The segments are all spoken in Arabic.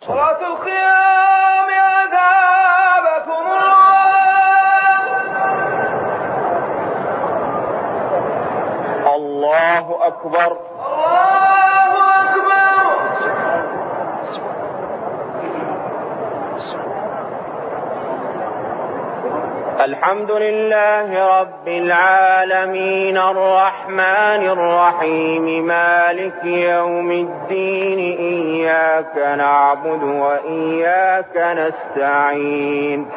صلاة القيام أثابكم الله. الله أكبر. الله أكبر. الحمد لله رب العالمين الرحمن الرحيم مالك يوم الدين إياك نعبد وإياك نستعين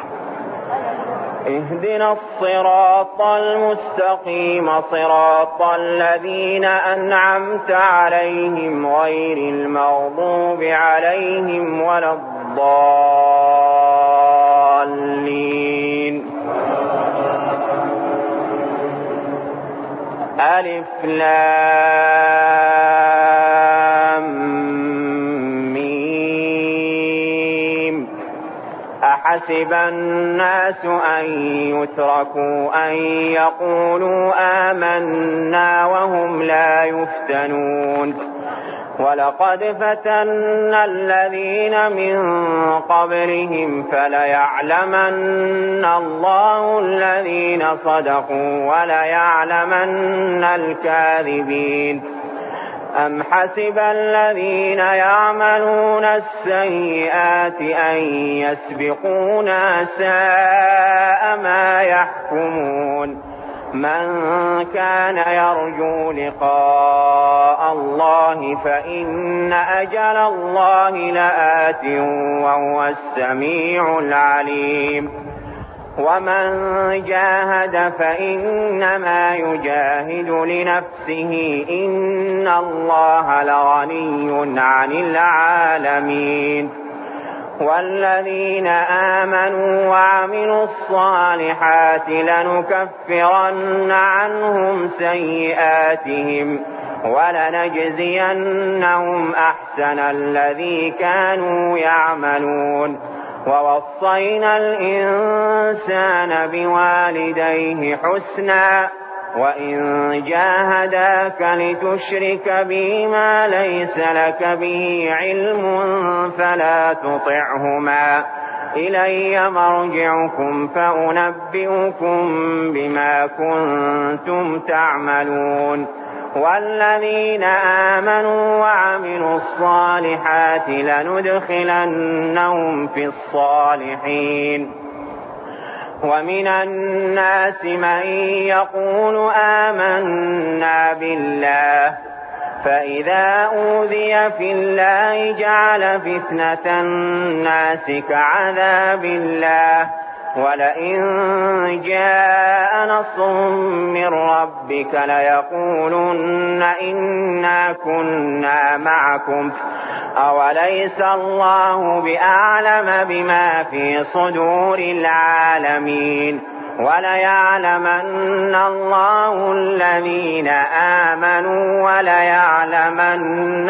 اهدنا الصراط المستقيم صراط الذين أنعمت عليهم غير المغضوب عليهم ولا الضالين. ألف لام ميم أحسب الناس أن يتركوا أن يقولوا آمنا وهم لا يفتنون ولقد فتنا الذين من قبلهم فليعلمن الله الذين صدقوا وليعلمن الكاذبين. أم حسب الذين يعملون السيئات أن يسبقونا ساء ما يحكمون. من كان يرجو لقاء الله فإن أجل الله لآت وهو السميع العليم. ومن جاهد فإنما يجاهد لنفسه إن الله لغني عن العالمين. والذين آمنوا وعملوا الصالحات لنكفرن عنهم سيئاتهم ولنجزينهم أحسن الذي كانوا يعملون. ووصينا الإنسان بوالديه حسنا وإن جاهداك لتشرك بي ما ليس لك به علم فلا تطعهما إلي مرجعكم فأنبئكم بما كنتم تعملون. والذين آمنوا وعملوا الصالحات لندخلنهم في الصالحين. ومن الناس من يقول آمنا بالله فإذا أوذي في الله جعل فتنة الناس كعذاب الله ولئن جاء نصر من ربك ليقولن إنا كنا معكم أوليس الله بأعلم بما في صدور العالمين. وليعلمن الله الذين آمنوا وليعلمن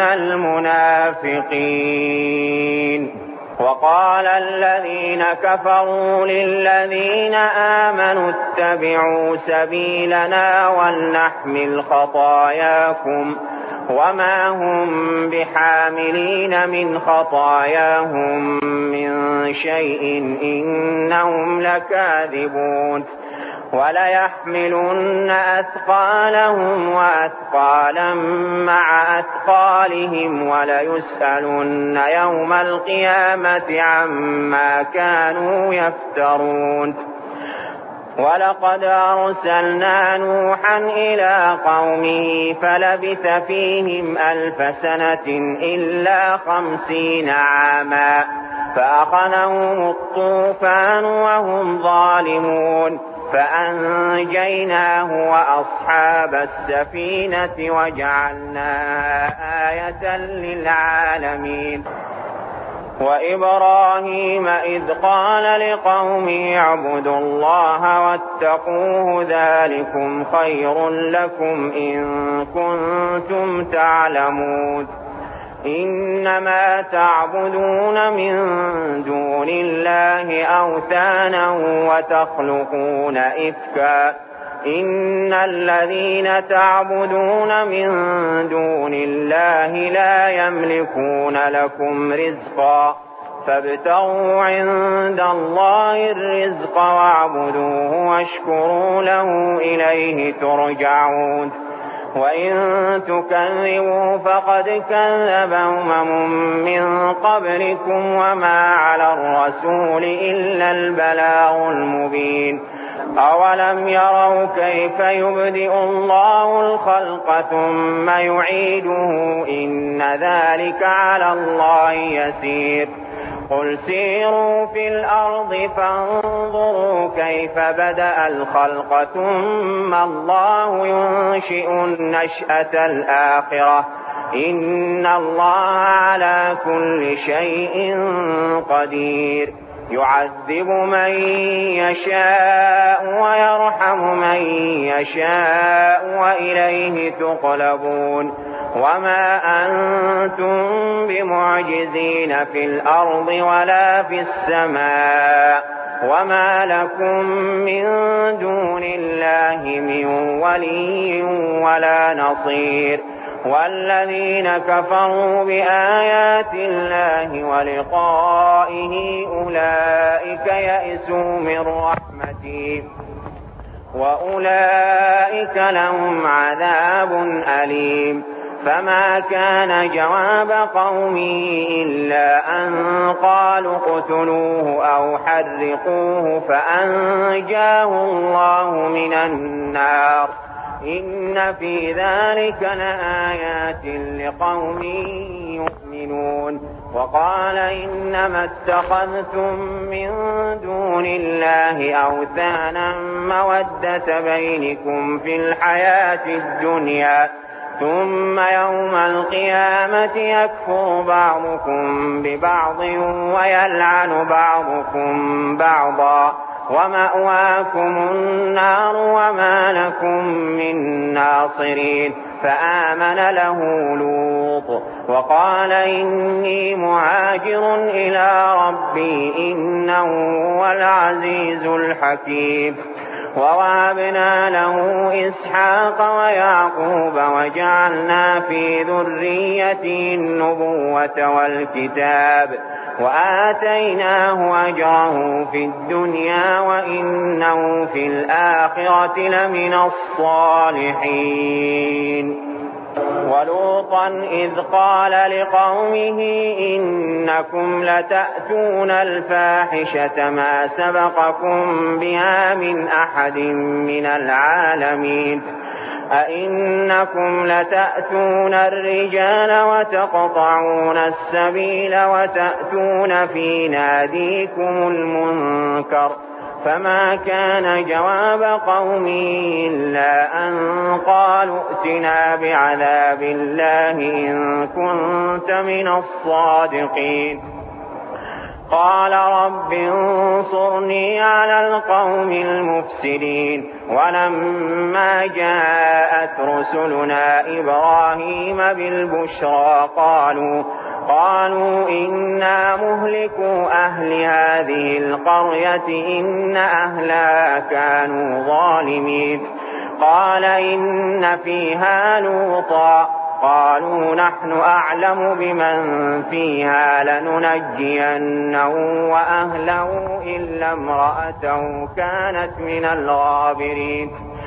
المنافقين. وقال الذين كفروا للذين آمنوا اتبعوا سبيلنا ولنحمل خطاياكم وما هم بحاملين من خطاياهم من شيء إنهم لكاذبون. وليحملن أثقالهم وأثقالا مع أثقالهم وليسألن يوم القيامة عما كانوا يفترون. ولقد أرسلنا نوحا إلى قومه فلبث فيهم 1000 سنة إلا 50 عاما فأخذهم الطوفان وهم ظالمون فأنجيناه وأصحاب السفينة وجعلناها آية للعالمين. وإبراهيم إذ قال لقومه اعبدوا الله واتقوه ذلكم خير لكم إن كنتم تعلمون. إنما تعبدون من دون الله أوثانا وتخلقون إفكا إن الذين تعبدون من دون الله لا يملكون لكم رزقا فابتغوا عند الله الرزق واعبدوه واشكروا له إليه ترجعون وإن تكذبوا فقد كذب أمم من قبلكم وما على الرسول إلا البلاغ المبين أولم يروا كيف يبدئ الله الخلق ثم يعيده إن ذلك على الله يسير قل سيروا في الأرض فانظروا كيف بدأ الخلق ثم الله ينشئ النشأة الآخرة إن الله على كل شيء قدير يعذب من يشاء ويرحم من يشاء وإليه تقلبون وما أنتم بمعجزين في الأرض ولا في السماء وما لكم من دون الله من ولي ولا نصير والذين كفروا بآيات الله ولقائه أولئك يئسوا من رحمتي وأولئك لهم عذاب أليم فما كان جواب قومه إلا أن قالوا اقتلوه أو حرقوه فأنجاه الله من النار إن في ذلك لآيات لقوم يؤمنون وقال إنما اتخذتم من دون الله أوثانا مودة بينكم في الحياة الدنيا ثم يوم القيامة يكفر بعضكم ببعض ويلعن بعضكم بعضا ومأواكم النار وما لكم من ناصرين فآمن له لوط وقال إني مهاجر إلى ربي إنه هو العزيز الحكيم ووهبنا له إسحاق ويعقوب وجعلنا في ذريته النبوة والكتاب وآتيناه أجره في الدنيا وإنه في الآخرة لمن الصالحين ولوطا إذ قال لقومه إنكم لتأتون الفاحشة ما سبقكم بها من أحد من العالمين أئنكم لتأتون الرجال وتقطعون السبيل وتأتون في ناديكم المنكر فما كان جواب قومه إلا أن قالوا ائتنا بعذاب الله إن كنت من الصادقين قال رب انصرني على القوم المفسدين ولما جاءت رسلنا إبراهيم بالبشرى قالوا إنا مهلكو أهل هذه القرية إن أهلها كانوا ظالمين قال إن فيها لوطا قالوا نحن أعلم بمن فيها لننجينه وأهله إلا امرأته كانت من الغابرين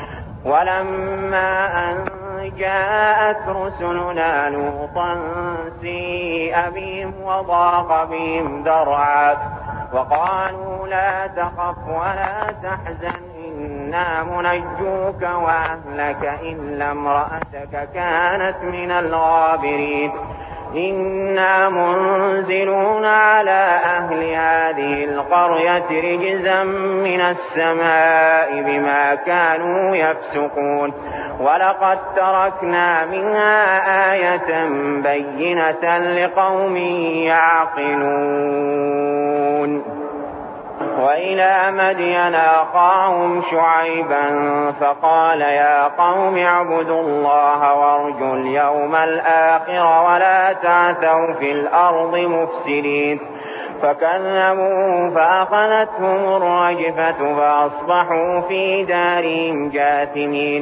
ولما أن جاءت رسلنا لوطا سيء بهم وضاق بهم ذرعا وقالوا لا تخف ولا تحزن إنا منجوك وأهلك إلا امرأتك كانت من الغابرين إنا منزلون على أهل هذه القرية رجزا من السماء بما كانوا يفسقون ولقد تركنا منها آية بينة لقوم يعقلون وإلى مدين أخاهم شعيبا فقال يا قوم اعبدوا الله وارجوا اليوم الآخر ولا تعثوا في الأرض مفسدين فكذبوه فأخذتهم الرجفة فأصبحوا في دارهم جاثمين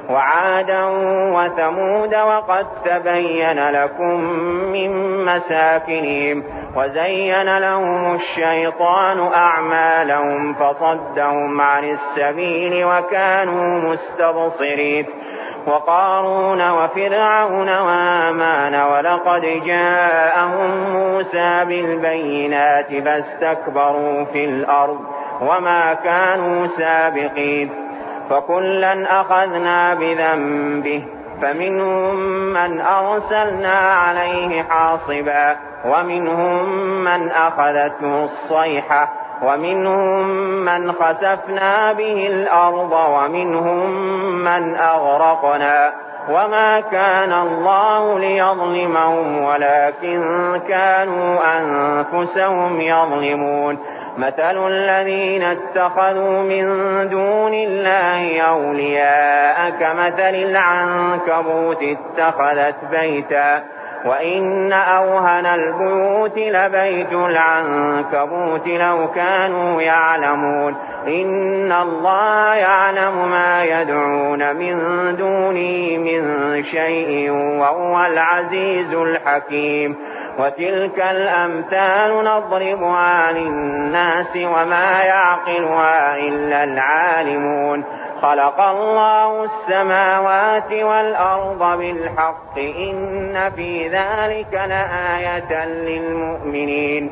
وعادا وثمود وقد تبين لكم من مساكنهم وزين لهم الشيطان أعمالهم فصدهم عن السبيل وكانوا مستبصرين وقارون وفرعون وهامان ولقد جاءهم موسى بالبينات فاستكبروا في الأرض وما كانوا سابقين فكلا أخذنا بذنبه فمنهم من أرسلنا عليه حاصبا ومنهم من أخذته الصيحة ومنهم من خسفنا به الأرض ومنهم من أغرقنا وما كان الله ليظلمهم ولكن كانوا أنفسهم يظلمون مثل الذين اتخذوا من دون الله أولياء كمثل العنكبوت اتخذت بيتا وإن أوهن البيوت لبيت العنكبوت لو كانوا يعلمون إن الله يعلم ما يدعون من دونه من شيء وهو العزيز الحكيم وتلك الأمثال نضربها للناس وما يعقلها إلا العالمون خلق الله السماوات والأرض بالحق إن في ذلك لآية للمؤمنين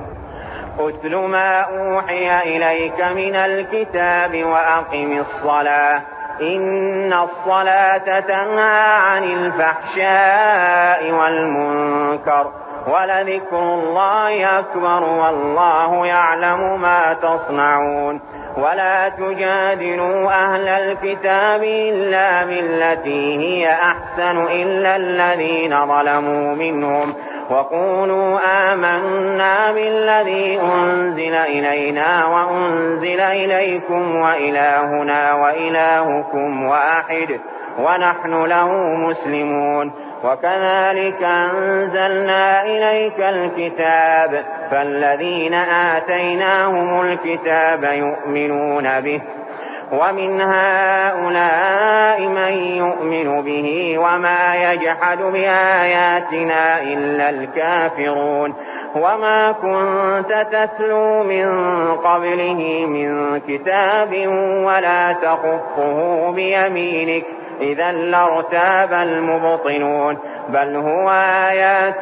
أتل ما أوحي إليك من الكتاب وأقم الصلاة إن الصلاة تنهى عن الفحشاء والمنكر ولذكر الله أكبر والله يعلم ما تصنعون ولا تجادلوا أهل الكتاب إلا بالتي هي أحسن إلا الذين ظلموا منهم وقولوا آمنا بالذي أنزل إلينا وأنزل إليكم وإلهنا وإلهكم واحد ونحن له مسلمون وكذلك أنزلنا إليك الكتاب فالذين آتيناهم الكتاب يؤمنون به ومن هؤلاء من يؤمن به وما يجحد بآياتنا إلا الكافرون وما كنت تتلو من قبله من كتاب ولا تخطه بيمينك إذا لارتاب المبطلون بل هو آيات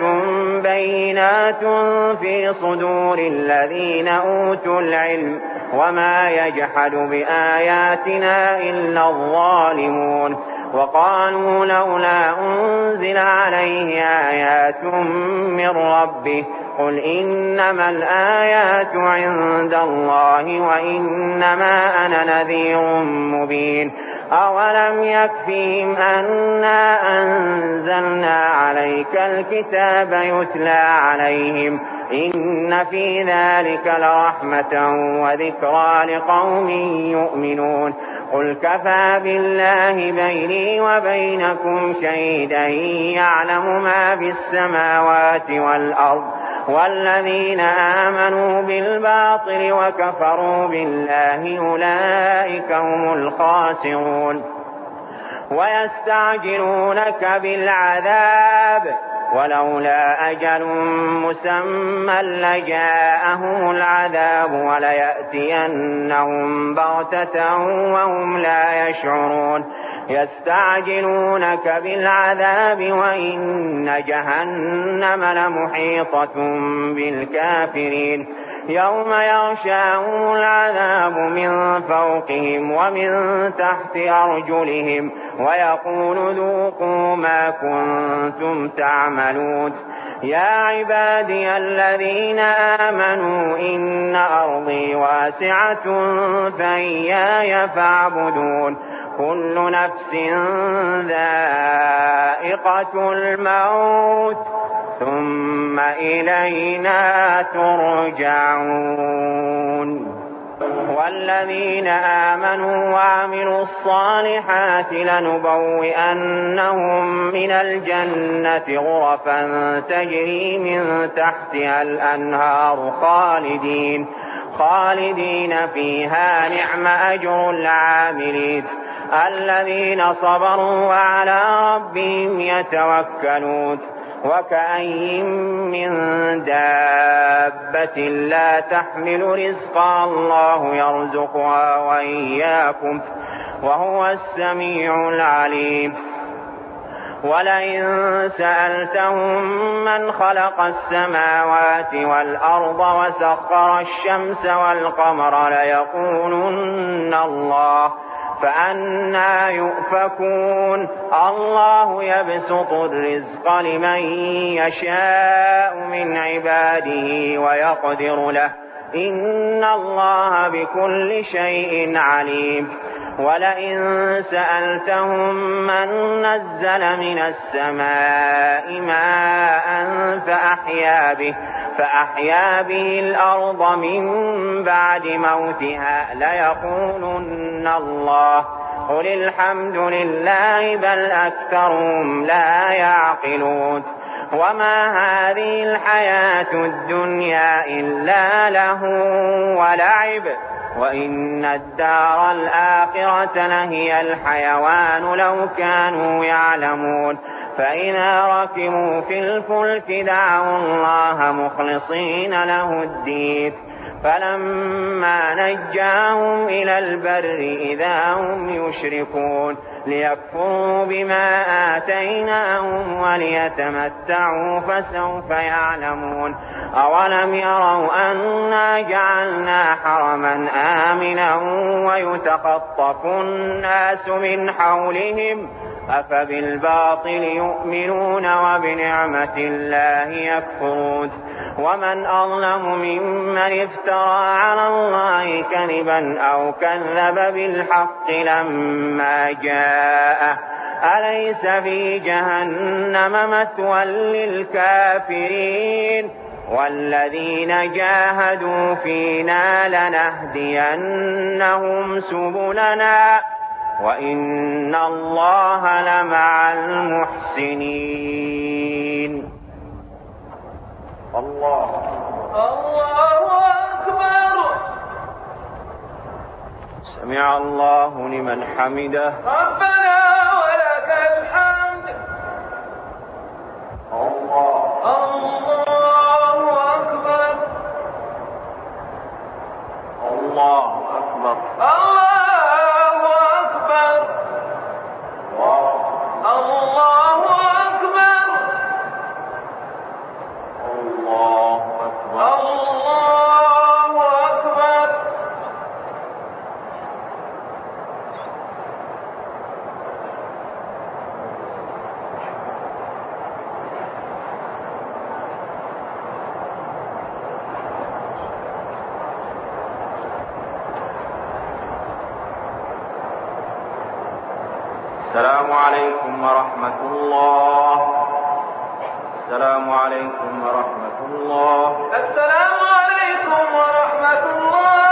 بينات في صدور الذين أوتوا العلم وما يجحد بآياتنا إلا الظالمون وقالوا لولا أنزل عليه آيات من ربه قل إنما الآيات عند الله وإنما أنا نذير مبين أولم يكفيهم أنا أنزلنا عليك الكتاب يتلى عليهم إن في ذلك لرحمة وذكرى لقوم يؤمنون قل كفى بالله بيني وبينكم شهيدا يعلم ما في السماوات والأرض والذين آمنوا بالباطل وكفروا بالله أولئك هم الخاسرون ويستعجلونك بالعذاب ولولا أجل مسمى لجاءهم العذاب وليأتينهم بغتة وهم لا يشعرون يستعجلونك بالعذاب وإن جهنم لمحيطة بالكافرين يوم يغشاهم العذاب من فوقهم ومن تحت أرجلهم ويقول ذوقوا ما كنتم تعملون يا عبادي الذين آمنوا إن أرضي واسعة فإياي فاعبدون كل نفس ذائقة الموت ثم إلينا ترجعون والذين آمنوا وعملوا الصالحات لنبوئنهم من الجنة غرفا تجري من تحتها الأنهار خالدين فيها نعم أجر العاملين الذين صبروا وعلى ربهم يتوكلون وكأين من دابة لا تحمل رزقها الله يرزقها وإياكم وهو السميع العليم ولئن سألتهم من خلق السماوات والأرض وسخر الشمس والقمر ليقولن الله فأنى يؤفكون الله يبسط الرزق لمن يشاء من عباده ويقدر له إن الله بكل شيء عليم ولئن سألتهم من نزل من السماء ماء فأحيا به الأرض من بعد موتها ليقولن الله قل الحمد لله بل أكثرهم لا يعقلون وما هذه الحياة الدنيا إلا له ولعب وإن الدار الآخرة لهي الحيوان لو كانوا يعلمون فإذا ركبوا في الفلك دعوا الله مخلصين له الدين فلما نجاهم إلى البر إذا هم يشركون ليكفروا بما آتيناهم وليتمتعوا فسوف يعلمون أولم يروا أنا جعلنا حرما آمنا ويتخطف الناس من حولهم أفبالباطل يؤمنون وبنعمة الله يكفرون ومن أظلم ممن افترى على الله كذبا أو كذب بالحق لما جاءه أليس في جهنم مثوى للكافرين والذين جاهدوا فينا لنهدينهم سبلنا وإن الله لمع المحسنين الله أكبر سمع الله لمن حمده ربنا ولك الحمد الله أكبر الله أكبر السلام عليكم ورحمة الله. السلام عليكم ورحمة الله. السلام عليكم ورحمة الله.